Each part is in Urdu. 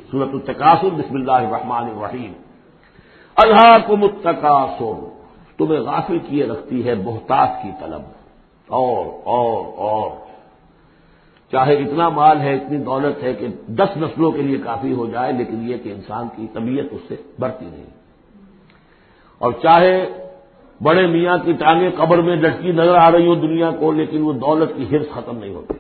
سورۃ التکاثر، بسم اللہ الرحمن الرحیم۔ الہاکم التکاثر، تمہیں غافل کیے رکھتی ہے بہتات کی طلب، اور چاہے اتنا مال ہے، اتنی دولت ہے کہ 10 نسلوں کے لیے کافی ہو جائے، لیکن یہ کہ انسان کی طبیعت اس سے بڑھتی نہیں، اور چاہے بڑے میاں کی ٹانگیں قبر میں لٹکی نظر آ رہی ہو دنیا کو، لیکن وہ دولت کی حرص ختم نہیں ہوتی۔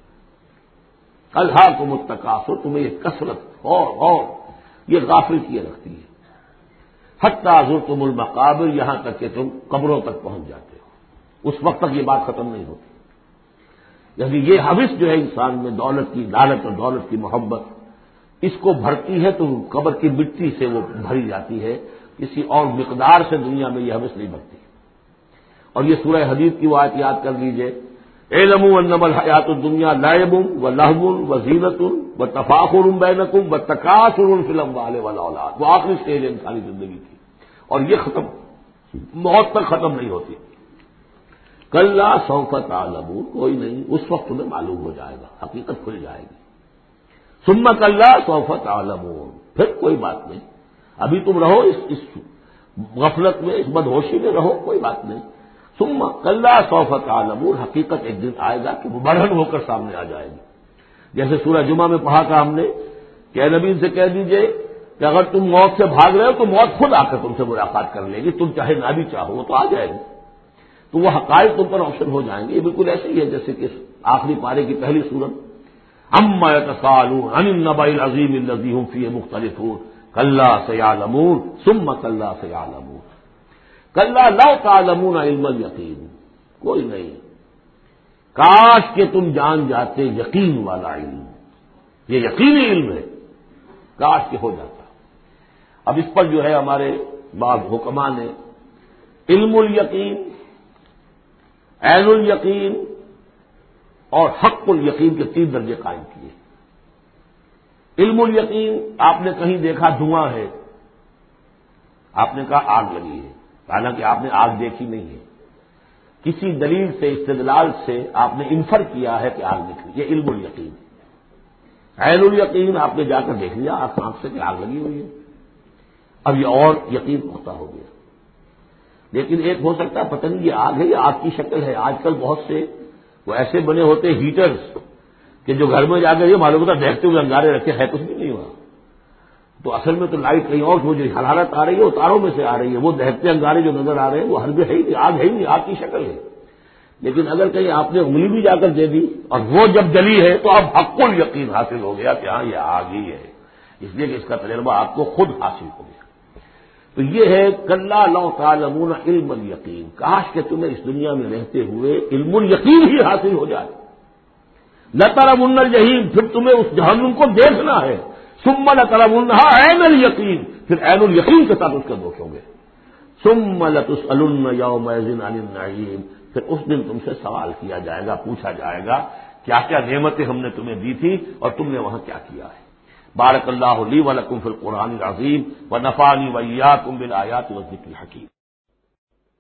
الہاکم التکاثر، تمہیں یہ کثرت اور یہ غافل کیے رکھتی ہے، حتی زرتم المقابر، یہاں تک کہ تم قبروں تک پہنچ جاتے ہو، اس وقت تک یہ بات ختم نہیں ہوتی۔ یعنی یہ حوث جو ہے انسان میں، دولت کی لالچ اور دولت کی محبت، اس کو بھرتی ہے تو قبر کی مٹی سے وہ بھری جاتی ہے، کسی اور مقدار سے دنیا میں یہ حوث نہیں بھرتی۔ اور یہ سورہ حدید کی وہ آیت یاد کر لیجئے، اعلموا انما الحیات الدنیا لعب ولہو وزینۃ وتفاخر بینکم وتکاثر فی الاموال والاولاد، وہ آخری سٹیج ہے انسانی زندگی کی، اور یہ ختم موت تک ختم نہیں ہوتی۔ کلا سوف تعلمون، کوئی نہیں، اس وقت تمہیں معلوم ہو جائے گا، حقیقت کھل جائے گی۔ ثم کلا سوف تعلمون، پھر کوئی بات نہیں، ابھی تم رہو اس غفلت میں، اس بدہوشی میں رہو، کوئی بات نہیں۔ ثم کلا سوف تعلمون، حقیقت ایک دن آئے گا کہ وہ برہن ہو کر سامنے آ جائے گی۔ جیسے سورہ جمعہ میں پڑھا تھا ہم نے کہ اے نبی سے کہہ دیجئے کہ اگر تم موت سے بھاگ رہے ہو تو موت خود آ کر تم سے ملاقات کر لے گی، تم چاہے نہ بھی چاہو وہ تو آ جائے گی، تو وہ حقائق تم پر روشن ہو جائیں گے۔ یہ بالکل ایسے ہی ہے جیسے کہ آخری پارے کی پہلی سورت، عما یتساءلون عن النبأ العظیم الذی هم فیہ مختلفون کلا سیعلمون ثم کلا سیعلمون کلا لو تعلمون علم الیقین، کوئی نہیں، کاش کہ تم جان جاتے یقین والا علم، یہ یقینی علم ہے، کاش کہ ہو جاتا۔ اب اس پر جو ہے ہمارے بعض حکماء نے علم الیقین، عین الیقین اور حق الیقین کے 3 درجے قائم کیے۔ علم الیقین، آپ نے کہیں دیکھا دھواں ہے، آپ نے کہا آگ لگی ہے، حالانکہ آپ نے آگ دیکھی نہیں ہے، کسی دلیل سے استدلال سے آپ نے انفر کیا ہے کہ آگ نکلی، یہ علم الیقین۔ عین الیقین، آپ نے جا کر دیکھ لیا آنکھ سے کہ آگ لگی ہوئی ہے، اب یہ اور یقین پختہ ہو گیا۔ لیکن ایک ہو سکتا ہے پتہ نہیں یہ آگ ہے یا آگ کی شکل ہے، آج کل بہت سے وہ ایسے بنے ہوتے ہیٹرز کہ جو گھر میں جا کر یہ معلوم ہوتا دیکھتے ہوئے انگارے رکھے، ہے کچھ بھی نہیں ہوا، تو اصل میں تو لائٹ کہیں اور، وہ جو حرارت آ رہی ہے وہ تاروں میں سے آ رہی ہے، وہ دہتے انگارے جو نظر آ رہے ہیں وہ ہرگز ہے ہی نہیں، آگ ہے ہی نہیں، آگ کی شکل ہے۔ لیکن اگر کہیں آپ نے انگلی بھی جا کر دے دی اور وہ جب جلی ہے تو اب حق الیقین حاصل ہو گیا کہ ہاں یہ آگ ہی ہے، اس لیے کہ اس کا تجربہ آپ کو خود حاصل ہو گیا۔ تو یہ ہے کلا لو تعلمون علم الیقین، کاش کہ تمہیں اس دنیا میں رہتے ہوئے علم الیقین ہی حاصل ہو جائے۔ لترون الجحیم، پھر تمہیں اس جہنم کو دیکھنا ہے، ثم لترونها عین الیقین، پھر عین الیقین کے ساتھ اس کا دیکھو گے۔ ثم لتسألن یومئذ عن النعیم، پھر اس دن تم سے سوال کیا جائے گا، پوچھا جائے گا کیا کیا نعمتیں ہم نے تمہیں دی تھی اور تم نے وہاں کیا کیا ہے۔ بارک اللہ لی ولکم فی القرآن العظیم ونفعنی وإیاکم بالآیات والذکر الحکیم۔